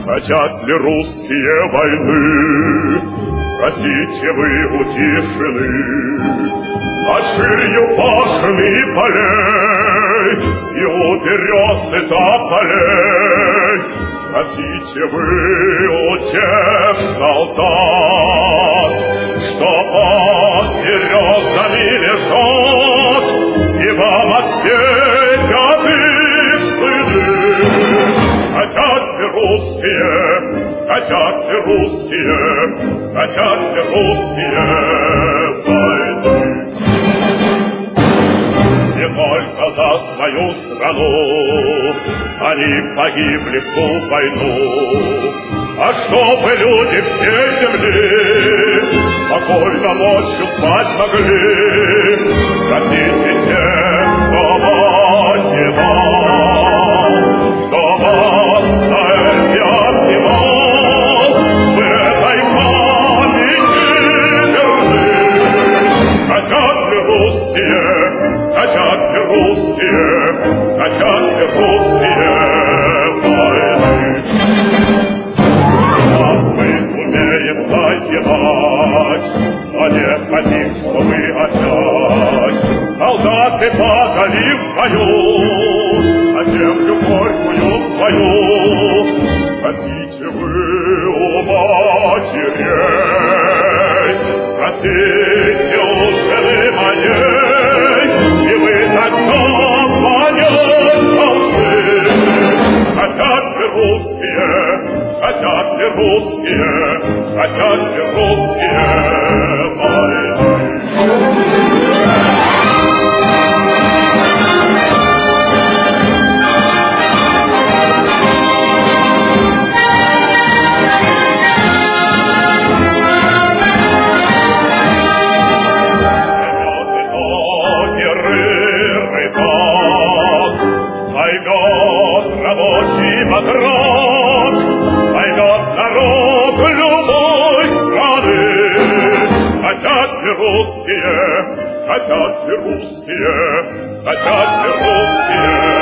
Хотят ли русские войны? Спросите вы у тишины. Над ширью пашен и полей, и у берез и тополей. Спросите вы у тех солдат, что под березами лежат, и вам ответят их стыды. Хотят ли русские, хотят ли русские, хотят ли русские войны? Не только за свою страну они погибли в ту войну, а чтобы люди всей земли спокойно ночью спать могли. Спросите тех, кто воевал, кто вас на эти обнимал, в этой памяти верны. Хотят ли русские, хотят ли русские, хотят ли русские войны? Как мы умеем воевать, но не хотим, чтобы опять солдаты падали в бою, а землю горькую свою. Спросите вы у матерей, спросите у жены моей, и вы тогда понять должны. Хотят ли русские, хотят ли русские, хотят ли русские войны? Рабочий матрос пойдет народ любой страны. Хотят ли русские, хотят ли русские, хотят ли русские